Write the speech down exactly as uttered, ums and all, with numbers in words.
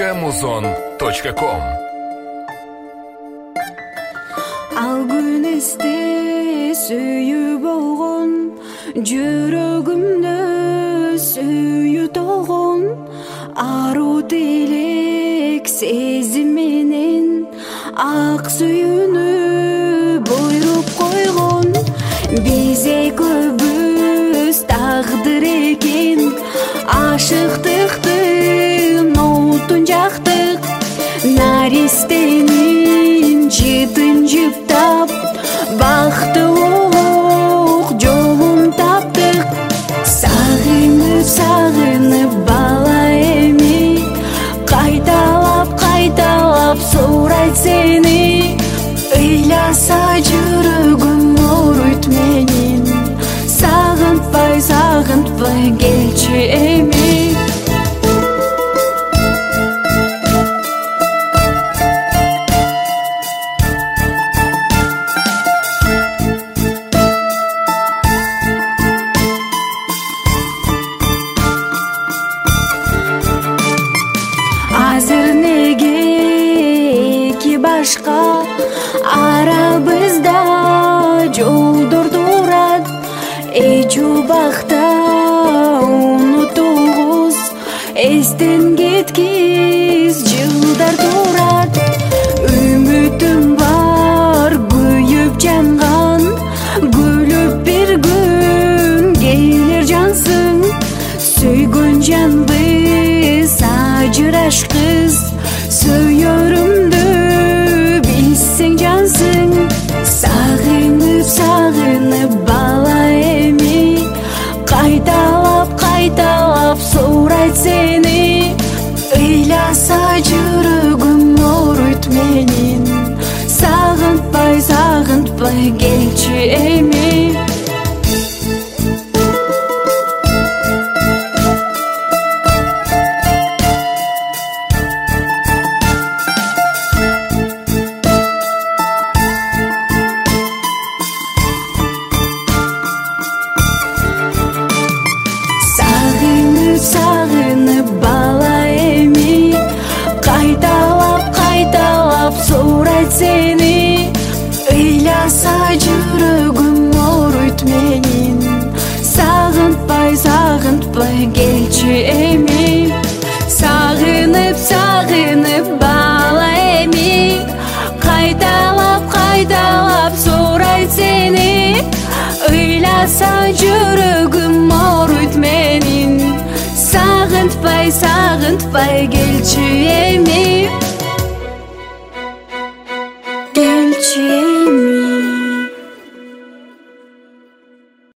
точка музон точка ком. Ал күн эсте сүйүү болгон, жүрөгүмдө сүйүү толгон, аруу тилек сезим менен ак сүйүүнү буйруп койгон. Биз экөөбүз тагдыр экен, ашыктыктын отун жактык, наристенин жытын жыптап, бактылуулук жолун таптык. Сагынып сагынып бала эми, кайталап кайталап сурайт сени. Ыйласа жүрөгүм ооруйт менин, сагынтпай сагынтпай келчи эми. Азыр неге эки башка арабызда жолдор турат, эч убакта унутугуз, эстен кеткиз жылдар турат. Үмүтүм бар күйүп жанган, күлүп бир күн келер жансың. Сүйгөн жанбыз ажырашкыз, сүйөрүмдү билсең жансың. Сагынып сагынып бала эми, кайталап кайталап сурайт сени. Ыйласа жүрөгүм ооруйт менин, сагынтпай сагынтпай келчи эми. Сагынып бала эми, кайталап кайталап сурайт сени. Ыйласа жүрөгүм ооруйт менин, сагынтпай сагынтпай келчи эми. Сагынып сагынып бала эми, кайталап кайталап сурайт сени. Ыйласа жүрөгүм ооруйт менин, сагынтпай сагынтпай келчи эми.